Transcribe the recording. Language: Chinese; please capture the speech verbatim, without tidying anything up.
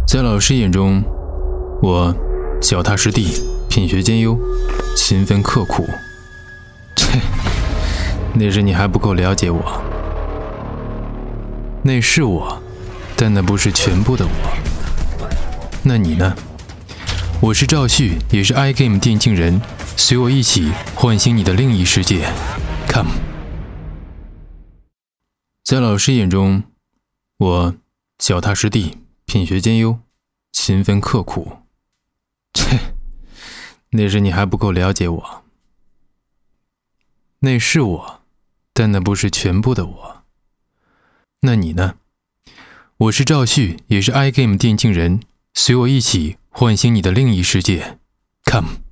在老师眼中，我脚踏实地，品学兼优，勤奋刻苦。切，那时你还不够了解我。那是我，但那不是全部的我。那你呢？我是赵旭，也是 iGame 电竞人，随我一起唤醒你的另一世界。Come。在老师眼中，我脚踏实地，品学兼优，勤奋刻苦。切，那时你还不够了解我。那是我，但那不是全部的我。那你呢？我是赵旭，也是 iGame 电竞人，随我一起唤醒你的另一世界。Come。